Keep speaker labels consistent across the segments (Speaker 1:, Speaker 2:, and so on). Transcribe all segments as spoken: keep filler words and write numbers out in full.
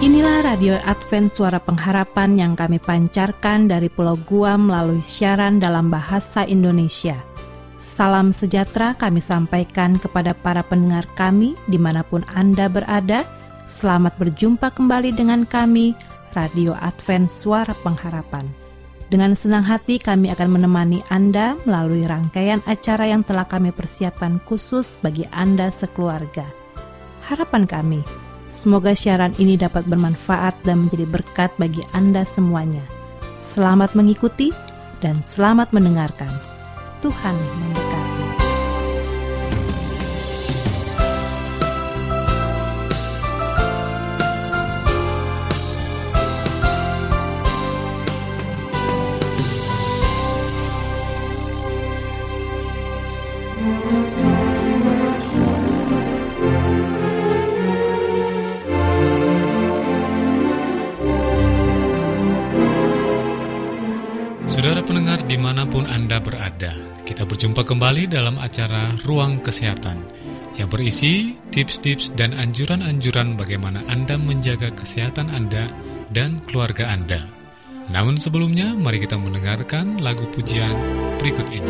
Speaker 1: Inilah Radio Advent Suara Pengharapan yang kami pancarkan dari Pulau Guam melalui siaran dalam bahasa Indonesia. Salam sejahtera kami sampaikan kepada para pendengar kami dimanapun Anda berada. Selamat berjumpa kembali dengan kami, Radio Advent Suara Pengharapan. Dengan senang hati kami akan menemani Anda melalui rangkaian acara yang telah kami persiapkan khusus bagi Anda sekeluarga. Harapan kami, semoga siaran ini dapat bermanfaat dan menjadi berkat bagi Anda semuanya. Selamat mengikuti dan selamat mendengarkan. Tuhan memberkati.
Speaker 2: Saudara pendengar dimanapun Anda berada, kita berjumpa kembali dalam acara Ruang Kesehatan yang berisi tips-tips dan anjuran-anjuran bagaimana Anda menjaga kesehatan Anda dan keluarga Anda. Namun sebelumnya, mari kita mendengarkan lagu pujian berikut ini.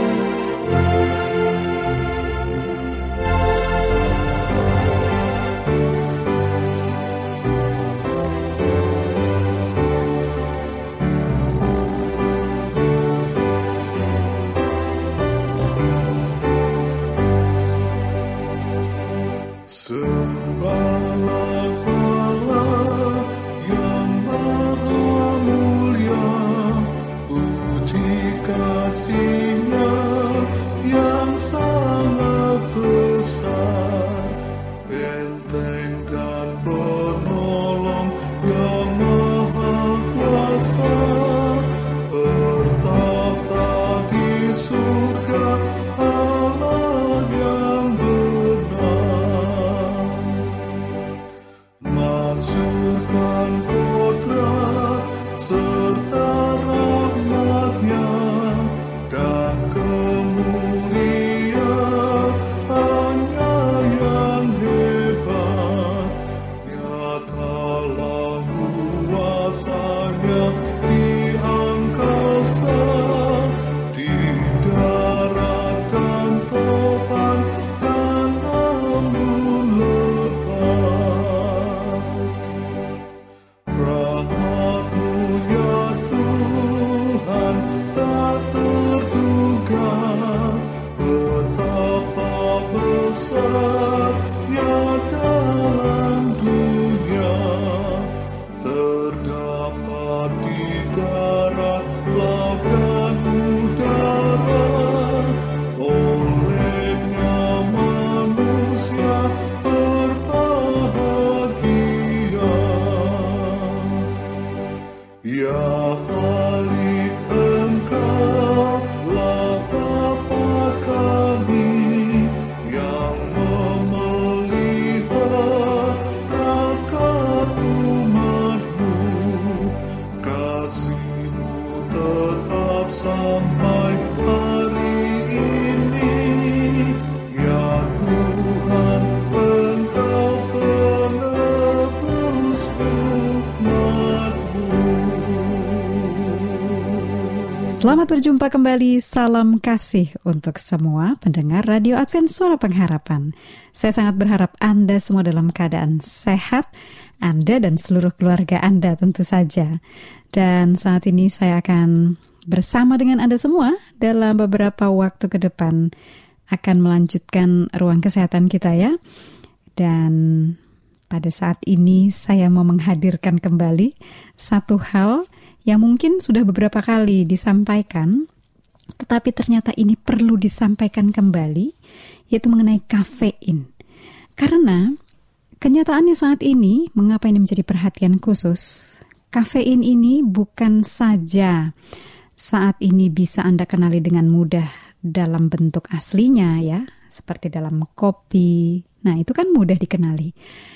Speaker 3: Selamat berjumpa kembali, salam kasih untuk semua pendengar Radio Advent Suara Pengharapan. Saya sangat berharap Anda semua dalam keadaan sehat, Anda dan seluruh keluarga Anda tentu saja. Dan saat ini saya akan bersama dengan Anda semua dalam beberapa waktu ke depan akan melanjutkan ruang kesehatan kita ya. Dan pada saat ini saya mau menghadirkan kembali satu hal yang mungkin sudah beberapa kali disampaikan, tetapi ternyata ini perlu disampaikan kembali, yaitu mengenai kafein. Karena kenyataannya saat ini, mengapa ini menjadi perhatian khusus, kafein ini bukan saja saat ini bisa Anda kenali dengan mudah dalam bentuk aslinya ya, seperti dalam kopi. Nah, itu kan mudah dikenali.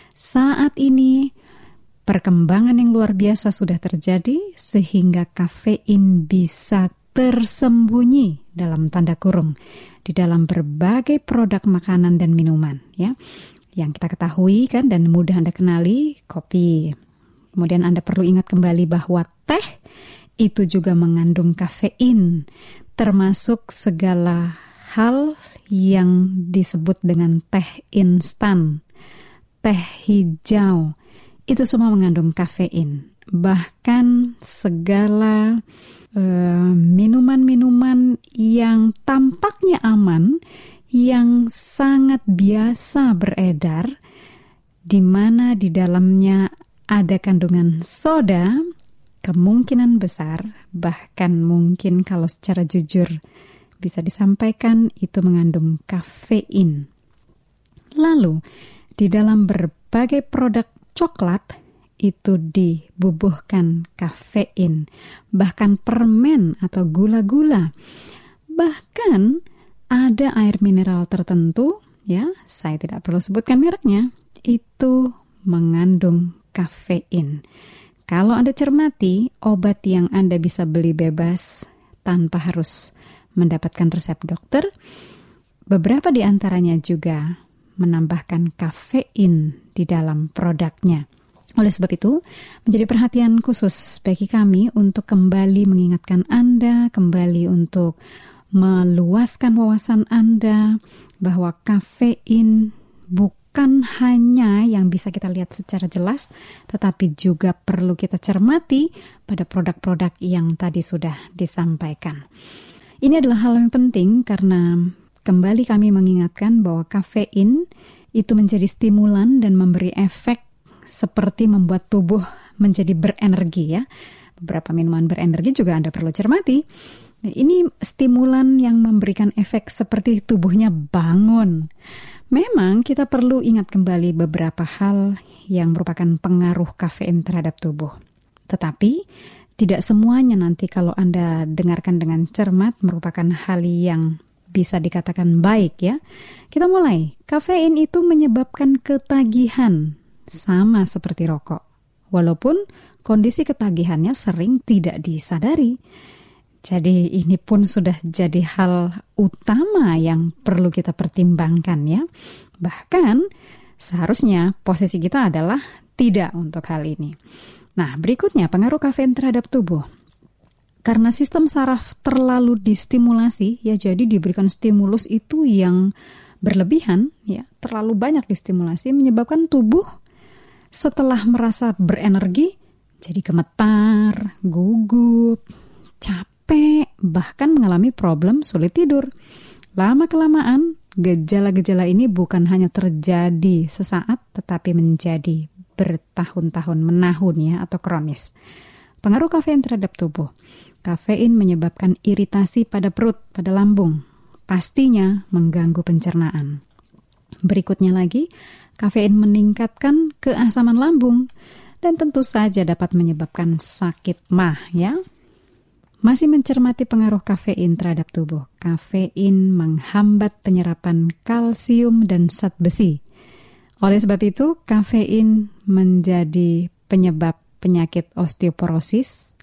Speaker 3: Saat ini perkembangan yang luar biasa sudah terjadi sehingga kafein bisa tersembunyi dalam tanda kurung di dalam berbagai produk makanan dan minuman ya. yang kita ketahui kan dan mudah Anda kenali, kopi. Kemudian Anda perlu ingat kembali bahwa teh itu juga mengandung kafein, termasuk segala hal yang disebut dengan teh instan, teh hijau, itu semua mengandung kafein. Bahkan segala uh, minuman-minuman yang tampaknya aman, yang sangat biasa beredar, di mana di dalamnya ada kandungan soda, kemungkinan besar, bahkan mungkin kalau secara jujur bisa disampaikan, itu mengandung kafein. Lalu, di dalam berbagai produk coklat, itu dibubuhkan kafein. Bahkan permen atau gula-gula. Bahkan ada air mineral tertentu, ya, saya tidak perlu sebutkan mereknya, itu mengandung kafein. Kalau Anda cermati, obat yang Anda bisa beli bebas tanpa harus mendapatkan resep dokter, beberapa di antaranya juga menambahkan kafein di dalam produknya. Oleh sebab itu, menjadi perhatian khusus bagi kami untuk kembali mengingatkan Anda, kembali untuk meluaskan wawasan Anda bahwa kafein bukan Bukan hanya yang bisa kita lihat secara jelas, tetapi juga perlu kita cermati pada produk-produk yang tadi sudah disampaikan. Ini adalah hal yang penting karena kembali kami mengingatkan bahwa kafein itu menjadi stimulan dan memberi efek seperti membuat tubuh menjadi berenergi ya. Beberapa minuman berenergi juga Anda perlu cermati. Ini stimulan yang memberikan efek seperti tubuhnya bangun. Memang kita perlu ingat kembali beberapa hal yang merupakan pengaruh kafein terhadap tubuh. Tetapi tidak semuanya nanti kalau Anda dengarkan dengan cermat merupakan hal yang bisa dikatakan baik ya. Kita mulai. Kafein itu menyebabkan ketagihan sama seperti rokok. Walaupun kondisi ketagihannya sering tidak disadari. Jadi ini pun sudah jadi hal utama yang perlu kita pertimbangkan ya. Bahkan seharusnya posisi kita adalah tidak untuk hal ini. Nah, berikutnya pengaruh kafein terhadap tubuh. Karena sistem saraf terlalu distimulasi, ya jadi diberikan stimulus itu yang berlebihan, ya terlalu banyak distimulasi menyebabkan tubuh setelah merasa berenergi jadi gemetar, gugup, capek, bahkan mengalami problem sulit tidur. Lama-kelamaan, gejala-gejala ini bukan hanya terjadi sesaat, tetapi menjadi bertahun-tahun, menahun ya, atau kronis. Pengaruh kafein terhadap tubuh. Kafein menyebabkan iritasi pada perut, pada lambung. Pastinya mengganggu pencernaan. Berikutnya lagi, kafein meningkatkan keasaman lambung dan tentu saja dapat menyebabkan sakit mah ya. Masih mencermati pengaruh kafein terhadap tubuh. Kafein menghambat penyerapan kalsium dan zat besi. Oleh sebab itu, kafein menjadi penyebab penyakit osteoporosis,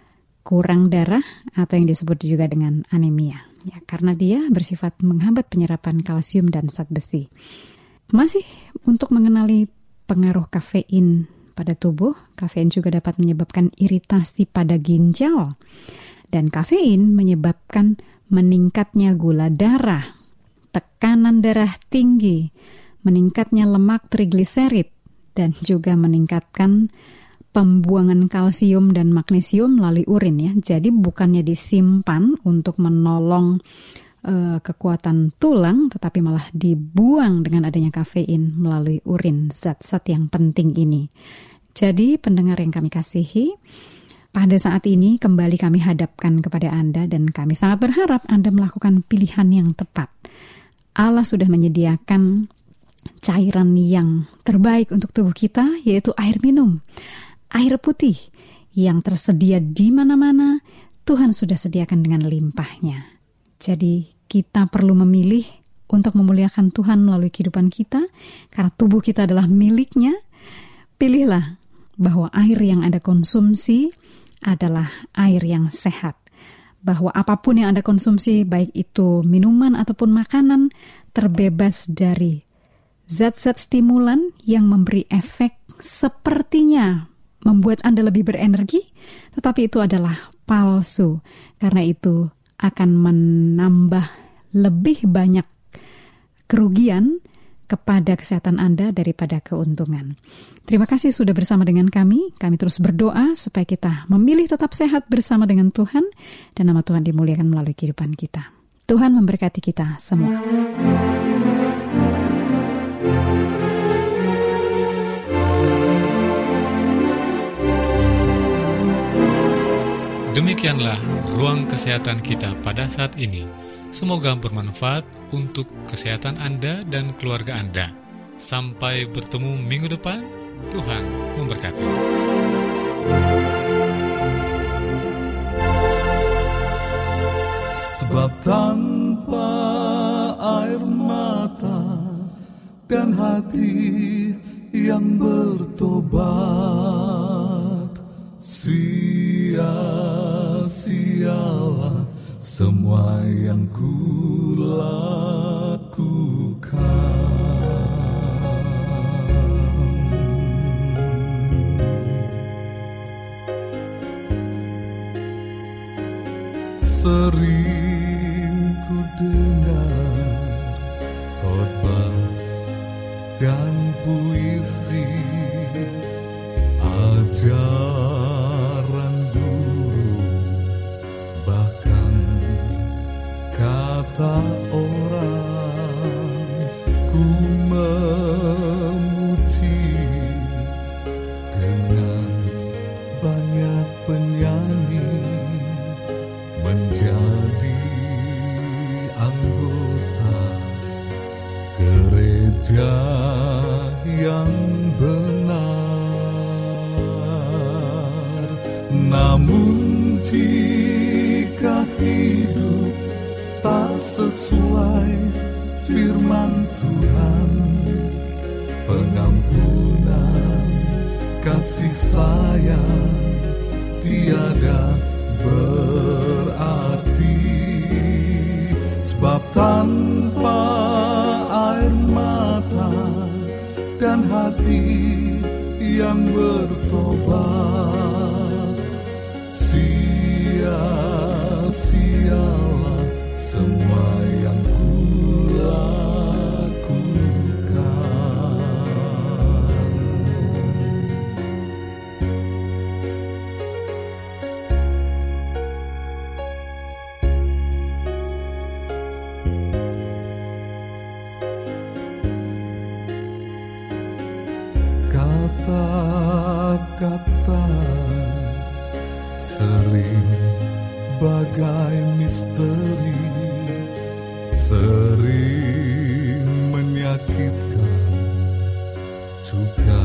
Speaker 3: kurang darah, atau yang disebut juga dengan anemia. Ya, karena dia bersifat menghambat penyerapan kalsium dan zat besi. Masih untuk mengenali pengaruh kafein pada tubuh, kafein juga dapat menyebabkan iritasi pada ginjal. Dan kafein menyebabkan meningkatnya gula darah, tekanan darah tinggi, meningkatnya lemak trigliserid, dan juga meningkatkan pembuangan kalsium dan magnesium melalui urin ya. Jadi bukannya disimpan untuk menolong uh, kekuatan tulang, tetapi malah dibuang dengan adanya kafein melalui urin, zat-zat yang penting ini. Jadi pendengar yang kami kasihi, pada saat ini kembali kami hadapkan kepada Anda dan kami sangat berharap Anda melakukan pilihan yang tepat. Allah sudah menyediakan cairan yang terbaik untuk tubuh kita, yaitu air minum. Air putih yang tersedia di mana-mana, Tuhan sudah sediakan dengan limpahnya. Jadi kita perlu memilih untuk memuliakan Tuhan melalui kehidupan kita, karena tubuh kita adalah miliknya. Pilihlah bahwa air yang Anda konsumsi adalah air yang sehat. Bahwa apapun yang Anda konsumsi, baik itu minuman ataupun makanan, terbebas dari zat-zat stimulan yang memberi efek sepertinya membuat Anda lebih berenergi, tetapi itu adalah palsu. Karena itu akan menambah lebih banyak kerugian kepada kesehatan Anda daripada keuntungan. Terima kasih sudah bersama dengan kami. Kami terus berdoa supaya kita memilih tetap sehat bersama dengan Tuhan dan nama Tuhan dimuliakan melalui kehidupan kita. Tuhan memberkati kita semua.
Speaker 2: Demikianlah ruang kesehatan kita pada saat ini. Semoga bermanfaat untuk kesehatan Anda dan keluarga Anda. Sampai bertemu minggu depan, Tuhan memberkati.
Speaker 4: Sebab tanpa air mata dan hati yang bertobat, sia-sialah semua yang kulakukan. Sering ku dengar khotbah dan puisi, ajaran guru, bahkan kata orang, ku memuji dengan banyak penyanyi, menjadi anggota gereja yang benar. Namun jika hidup tak sesuai firman Tuhan, pengampunan kasih sayang tiada berarti. Sebab tanpa air mata dan hati yang bertobat, sia-sialah semua yang kulakukan. Kata-kata sering bagai misteri, sering menyakitkan, juga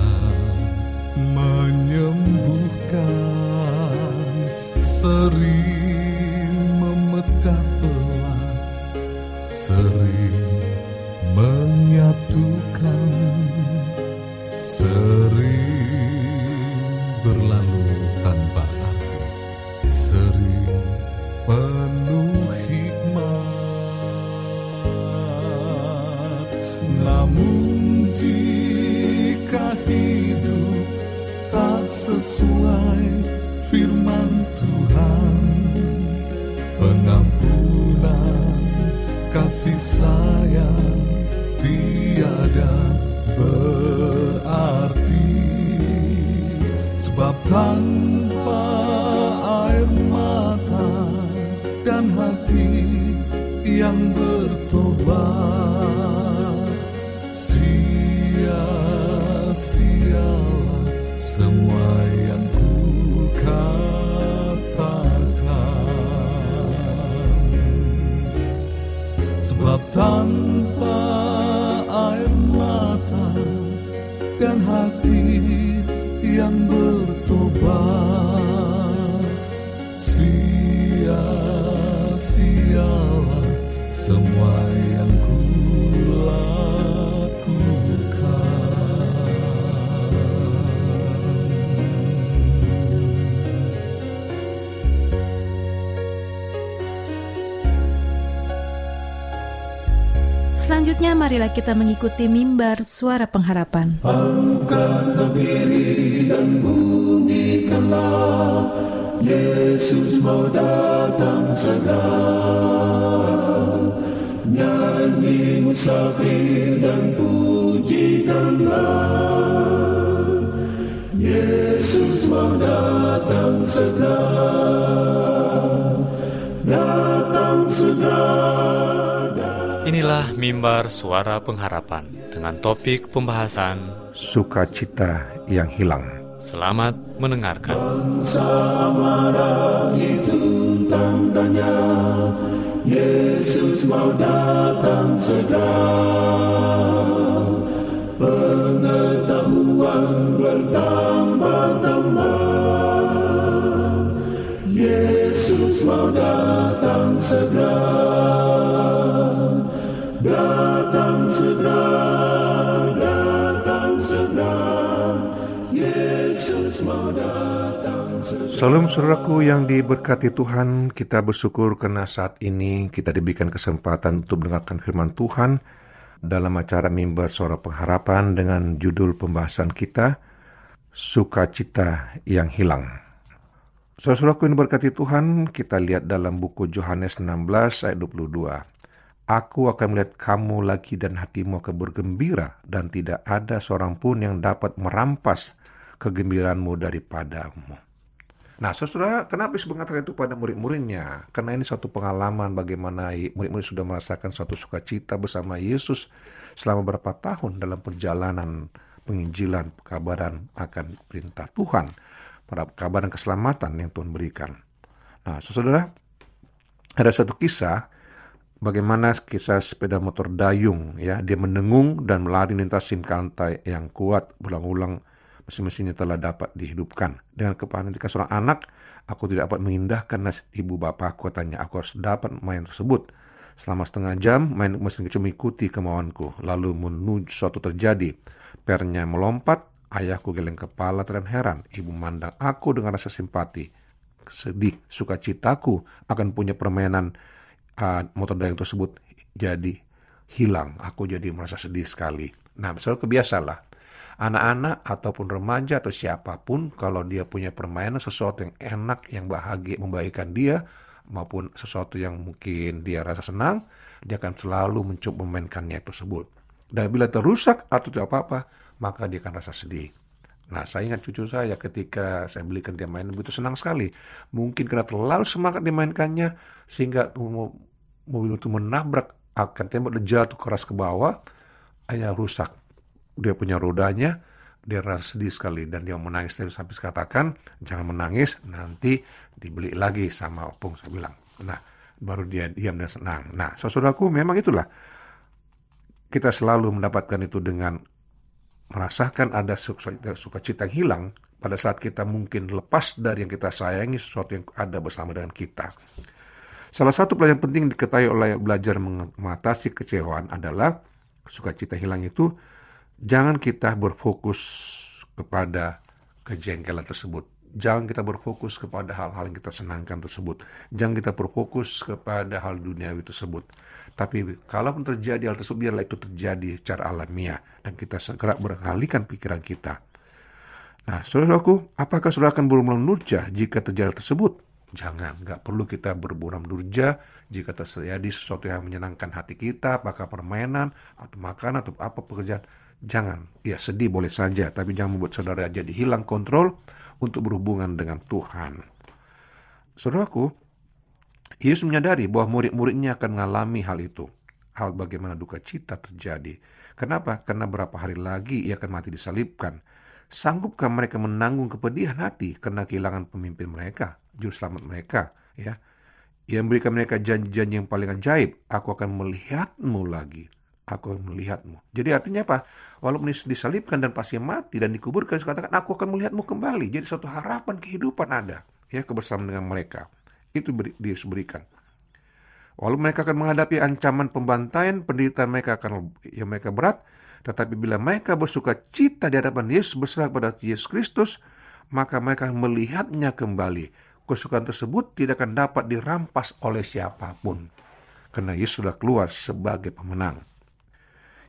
Speaker 4: menyembuhkan, sering memecah belah, sering menyatukan, sering berlalu tanpa arti, sering penuh hikmat. Namun jika hidup tak sesuai firman Tuhan, pengampunan kasih sayang tiada berarti. Sebab tanpa air mata dan hati yang bertobat, sia-sialah semua yang kukatakan. Sebab tanpa air mata dan hati yang bertobat, sia-sialah semua yang kulakukan.
Speaker 1: Selanjutnya Selanjutnya marilah kita mengikuti mimbar suara pengharapan.
Speaker 4: Angkatlah diri dan bunyikanlah, Yesus mau datang segera. Nyanyi musafir dan pujikanlah, Yesus mau datang segera. Datang segera.
Speaker 2: Inilah mimbar suara pengharapan dengan topik pembahasan
Speaker 5: sukacita yang hilang.
Speaker 2: Selamat mendengarkan.
Speaker 4: Bangsa marah itu tandanya, Yesus mau datang segera. Pengetahuan bertambah-tambah, Yesus mau datang segera. Datang segera, datang segera, Yesus mau datang segera.
Speaker 5: Salam saudaraku yang diberkati Tuhan, kita bersyukur karena saat ini kita diberikan kesempatan untuk mendengarkan firman Tuhan dalam acara mimbar suara pengharapan dengan judul pembahasan kita, sukacita yang hilang. Saudaraku yang diberkati Tuhan, kita lihat dalam buku Yohanes enam belas ayat dua puluh dua. Aku akan melihat kamu lagi dan hatimu akan bergembira, dan tidak ada seorang pun yang dapat merampas kegembiraanmu daripadamu. Nah, saudara, kenapa Yesus mengatakan itu pada murid-muridnya? Karena ini suatu pengalaman bagaimana murid-murid sudah merasakan suatu sukacita bersama Yesus selama beberapa tahun dalam perjalanan penginjilan, kabaran akan perintah Tuhan, kabaran keselamatan yang Tuhan berikan. Nah, saudara, ada satu kisah bagaimana kisah sepeda motor dayung, ya, dia mendengung dan melari lintasin pantai yang kuat berulang-ulang. Mesin-mesinnya telah dapat dihidupkan. Dengan kepanikan seorang anak, aku tidak dapat mengindahkan nasib ibu bapakku, katanya. Aku harus dapat main tersebut. Selama setengah jam, main mesin kecil mengikuti kemauanku. Lalu menuju suatu terjadi. Pernya melompat, ayahku geleng kepala dan heran. Ibu memandang aku dengan rasa simpati. Sedih, sukacitaku akan punya permainan uh, motor dayung tersebut jadi hilang. Aku jadi merasa sedih sekali. Nah, soal kebiasalah. Anak-anak ataupun remaja atau siapapun, kalau dia punya permainan sesuatu yang enak, yang bahagia, membahagiakan dia, maupun sesuatu yang mungkin dia rasa senang, dia akan selalu mencoba memainkannya tersebut. Dan bila terusak atau tidak apa-apa, maka dia akan rasa sedih. Nah, saya ingat cucu saya ketika saya belikan dia mainan, begitu senang sekali. Mungkin karena terlalu semangat dimainkannya, sehingga mobil itu menabrak akan tembok dan jatuh keras ke bawah, akhirnya rusak. Dia punya rodanya, dia rasa sedih sekali, dan dia menangis. Sampai katakan, jangan menangis, nanti dibeli lagi sama opung, saya bilang. Nah, baru dia diam dan senang. Nah, saudaraku, memang itulah. Kita selalu mendapatkan itu dengan merasakan ada sukacita yang hilang pada saat kita mungkin lepas dari yang kita sayangi, sesuatu yang ada bersama dengan kita. Salah satu pelajaran penting diketahui oleh belajar mengatasi kecewaan adalah sukacita hilang itu, jangan kita berfokus kepada kejengkelan tersebut. Jangan kita berfokus kepada hal-hal yang kita senangkan tersebut. Jangan kita berfokus kepada hal duniawi tersebut. Tapi kalaupun terjadi hal tersebut, biarlah itu terjadi secara alamiah. Dan kita segera beralihkan pikiran kita. Nah, saudaraku, apakah saudara akan berburam durja jika terjadi hal tersebut? Jangan, nggak perlu kita berburam durja jika terjadi sesuatu yang menyenangkan hati kita, apakah permainan, atau makanan, atau apa pekerjaan. Jangan, ya sedih boleh saja, tapi jangan membuat saudara jadi hilang kontrol untuk berhubungan dengan Tuhan. Saudaraku, Yesus menyadari bahwa murid-muridnya akan mengalami hal itu. Hal bagaimana duka cita terjadi. Kenapa? Karena berapa hari lagi ia akan mati disalibkan. Sanggupkah mereka menanggung kepedihan hati karena kehilangan pemimpin mereka, juru selamat mereka? Ya, ia memberikan mereka janji-janji yang paling ajaib. Aku akan melihatmu lagi. Aku akan melihatmu. Jadi artinya apa? Walaupun disalibkan dan pasti mati dan dikuburkan, katakan aku akan melihatmu kembali. Jadi suatu harapan kehidupan ada, ya, kebersamaan dengan mereka. Itu dia berikan. Walaupun mereka akan menghadapi ancaman pembantaian, penderitaan mereka akan yang mereka berat, tetapi bila mereka bersuka cita di hadapan Yesus, berserah pada Yesus Kristus, maka mereka akan melihatnya kembali. Kesukaan tersebut tidak akan dapat dirampas oleh siapapun, karena Yesus sudah keluar sebagai pemenang.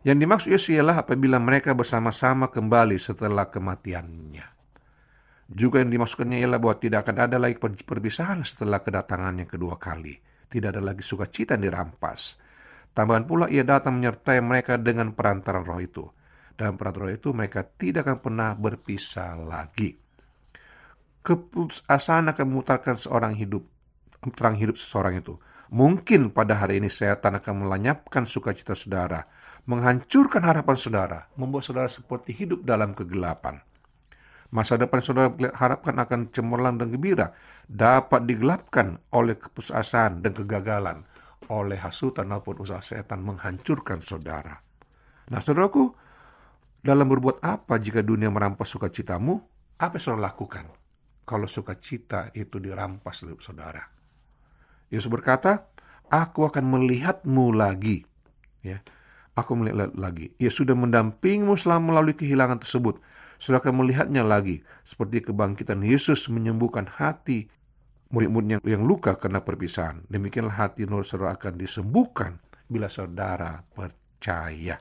Speaker 5: Yang dimaksud Yesus ialah apabila mereka bersama-sama kembali setelah kematiannya. Juga yang dimaksudkannya ialah bahwa tidak akan ada lagi perpisahan setelah kedatangannya kedua kali. Tidak ada lagi sukacita yang dirampas. Tambahan pula ia datang menyertai mereka dengan perantaran Roh itu. Dalam perantaran Roh itu mereka tidak akan pernah berpisah lagi. Keputusasaan akan memutarkan seorang hidup, terang hidup seseorang itu. Mungkin pada hari ini setan akan melenyapkan sukacita saudara, menghancurkan harapan saudara, membuat saudara seperti hidup dalam kegelapan. Masa depan saudara harapkan akan cemerlang dan gembira, dapat digelapkan oleh keputusasaan dan kegagalan, oleh hasutan maupun usaha setan menghancurkan saudara. Nah, saudaraku, dalam berbuat apa jika dunia merampas sukacitamu? Apa yang saudara lakukan kalau sukacita itu dirampas oleh saudara? Yesus berkata, aku akan melihatmu lagi. Ya, aku melihat lagi. Ia sudah mendampingimu selama melalui kehilangan tersebut. Saudara akan melihatnya lagi. Seperti kebangkitan Yesus menyembuhkan hati murid-muridnya yang luka karena perpisahan. Demikianlah hati nurani saudara akan disembuhkan bila saudara percaya.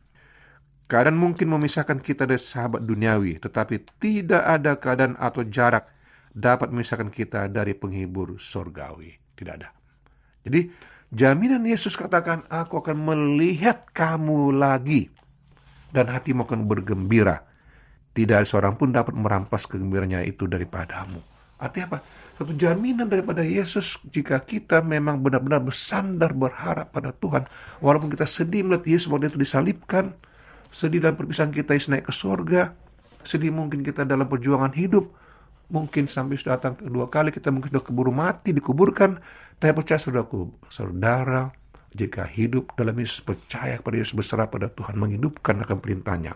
Speaker 5: Keadaan mungkin memisahkan kita dari sahabat duniawi, tetapi tidak ada keadaan atau jarak dapat memisahkan kita dari penghibur surgawi. Tidak ada. Jadi, jaminan Yesus katakan, aku akan melihat kamu lagi, dan hatimu akan bergembira. Tidak ada seorang pun dapat merampas kegembiranya itu daripadamu. Artinya apa? Satu jaminan daripada Yesus jika kita memang benar-benar bersandar berharap pada Tuhan. Walaupun kita sedih melihat Yesus waktu itu disalibkan, sedih dalam perpisahan kita Yesus naik ke surga, sedih mungkin kita dalam perjuangan hidup, mungkin sampai sudah datang kedua kali kita mungkin sudah keburu mati, dikuburkan. Tapi percaya saudaraku, saudara, jika hidup dalam Yesus, percaya kepada Yesus, berserah pada Tuhan, menghidupkan akan perintahnya,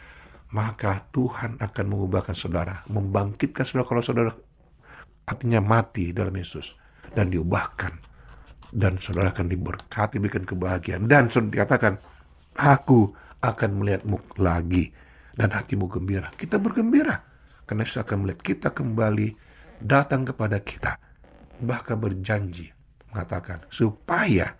Speaker 5: maka Tuhan akan mengubahkan saudara, membangkitkan saudara kalau saudara artinya mati dalam Yesus, dan diubahkan, dan saudara akan diberkati, berikan kebahagiaan, dan saudara dikatakan, aku akan melihatmu lagi, dan hatimu gembira. Kita bergembira, karena Yesus akan melihat kita kembali, datang kepada kita, bahkan berjanji, mengatakan, supaya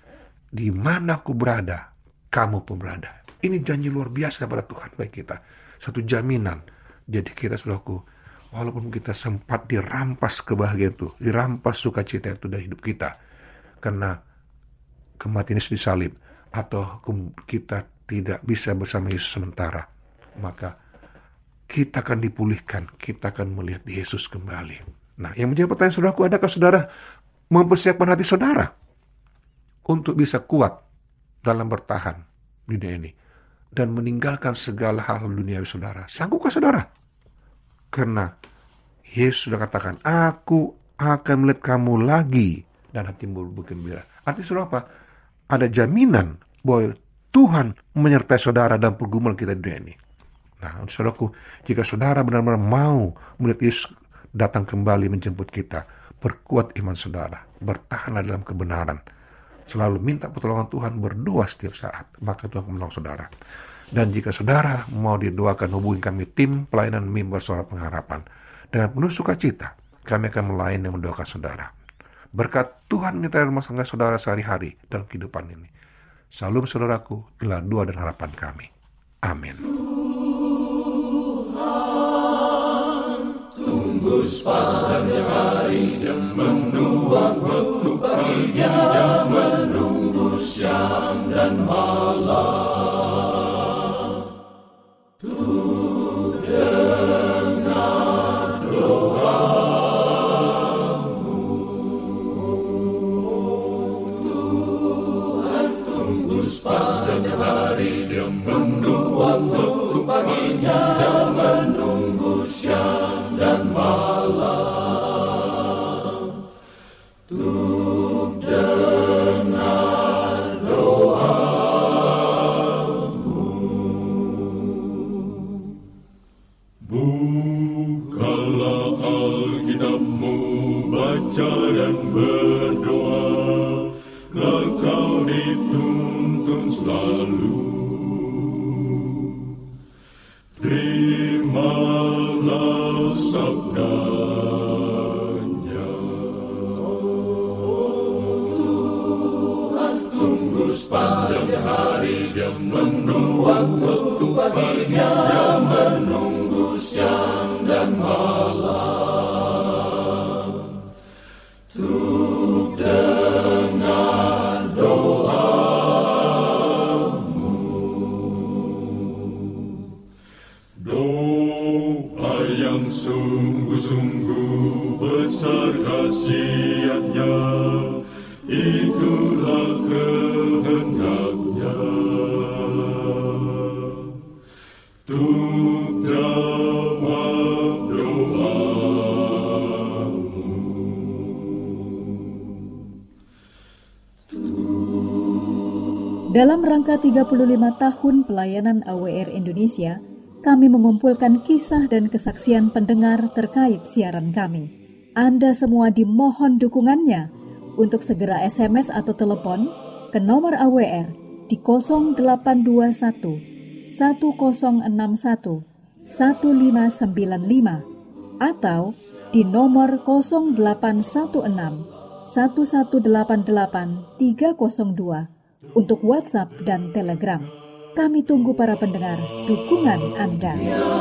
Speaker 5: di mana aku berada, kamu pun berada. Ini janji luar biasa pada Tuhan bagi kita. Satu jaminan. Jadi kita, saudaraku, walaupun kita sempat dirampas kebahagiaan itu, dirampas sukacita itu dari hidup kita, karena kematian Yesus disalib, atau kita tidak bisa bersama Yesus sementara, maka kita akan dipulihkan, kita akan melihat Yesus kembali. Nah, yang menjadi pertanyaan saudaraku, adakah saudara mempersiapkan hati saudara untuk bisa kuat dalam bertahan di dunia ini dan meninggalkan segala hal duniawi saudara? Sanggupkah saudara? Karena Yesus sudah katakan, aku akan melihat kamu lagi dan hatimu bergembira. Artinya saudara apa? Ada jaminan bahwa Tuhan menyertai saudara dalam pergumulan kita di dunia ini. Nah, saudaraku, jika saudara benar-benar mau melihat Yesus datang kembali menjemput kita, perkuat iman saudara, bertahanlah dalam kebenaran, selalu minta pertolongan Tuhan, berdoa setiap saat, maka Tuhan akan menolong saudara. Dan jika saudara mau didoakan, hubungi kami tim pelayanan Mimbar Suara Pengharapan. Dengan penuh sukacita, kami akan melayani dan mendoakan saudara. Berkat Tuhan menyertai rumah tangga saudara sehari-hari dalam kehidupan ini. Salam saudaraku, inilah doa dan harapan kami. Amin.
Speaker 4: Tunggu sepanjang hari dan menunggu waktu pagi dan menunggu siang dan malam. Tuh dengar doamu, Tuhan tunggu sepanjang hari dan menunggu waktu paginya dan menunggu siang dan malam, untuk dengar doamu. Bukalah Alkitabmu, baca dan berdoa, kau dituntun selalu. Terimalah sabdanya. Tuhan tunggu sepanjang hari, Dia ruang untuk baginya yang menunggu siang dan malam. Untuk dengar doamu, doa yang sungguh-sungguh besar khasiatnya, itulah kehendaknya. Tuk jawab doamu.
Speaker 3: Dalam rangka tiga puluh lima tahun pelayanan A W R Indonesia, kami mengumpulkan kisah dan kesaksian pendengar terkait siaran kami. Anda semua dimohon dukungannya untuk segera S M S atau telepon ke nomor A W R di nol delapan dua satu, satu nol enam satu, satu lima sembilan lima atau di nomor nol delapan satu enam, satu satu delapan delapan, tiga nol dua untuk WhatsApp dan Telegram. Kami tunggu para pendengar dukungan Anda.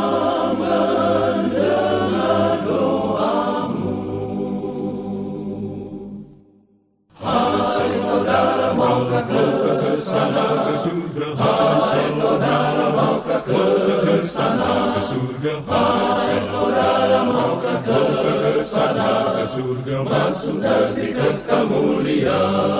Speaker 4: Hai saudara, maukah kau ke sana ke surga? Hai saudara, maukah kau ke sana ke surga? Hai saudara, maukah kau ke sana ke surga? Masuk negeri kekal mulia.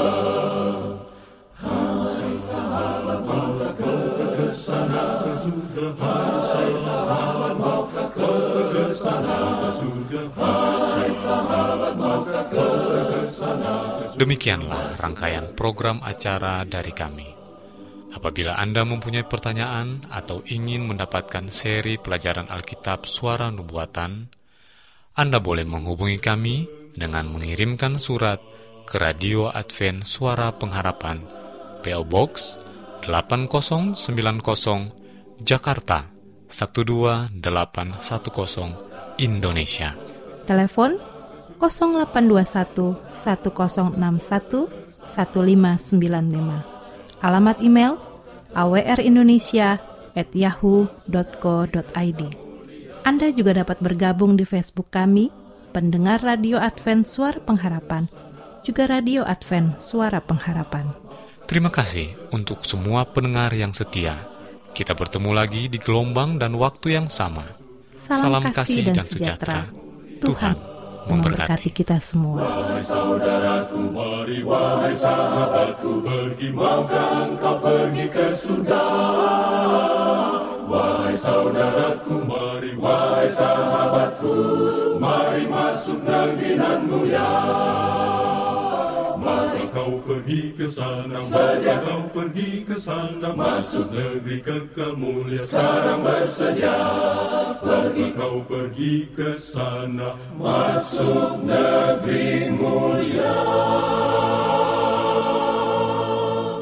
Speaker 4: Hai sahabat, maukah kau ke sana ke surga? Hai sahabat, maukah kau ke sana ke surga? Hai sahabat, maukah kau ke sana?
Speaker 2: Demikianlah rangkaian program acara dari kami. Apabila Anda mempunyai pertanyaan atau ingin mendapatkan seri pelajaran Alkitab Suara Nubuatan, Anda boleh menghubungi kami dengan mengirimkan surat ke Radio Advent Suara Pengharapan, P O Box delapan nol sembilan nol, Jakarta satu dua delapan satu nol, Indonesia.
Speaker 1: Telepon nol delapan dua satu, satu nol enam satu, satu lima sembilan lima. Alamat email a w r indonesia at yahoo dot co dot i d. Anda juga dapat bergabung di Facebook kami, pendengar Radio Advent Suara Pengharapan, juga Radio Advent Suara Pengharapan.
Speaker 2: Terima kasih untuk semua pendengar yang setia. Kita bertemu lagi di gelombang dan waktu yang sama.
Speaker 1: Salam, Salam kasih dan, dan sejahtera. Tuhan memberkati kita semua.
Speaker 4: Wahai saudaraku, mari wahai sahabatku, pergi, maukah engkau pergi ke surga? Wahai saudaraku, mari wahai sahabatku, mari masuk negeri nan mulia. Mari kau pergi ke sana, mari kau pergi ke sana, masuk negeri kekal mulia. Sekarang bersedia, pergi kau pergi ke sana, masuk negeri mulia.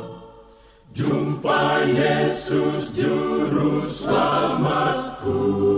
Speaker 4: Jumpa Yesus juru selamatku.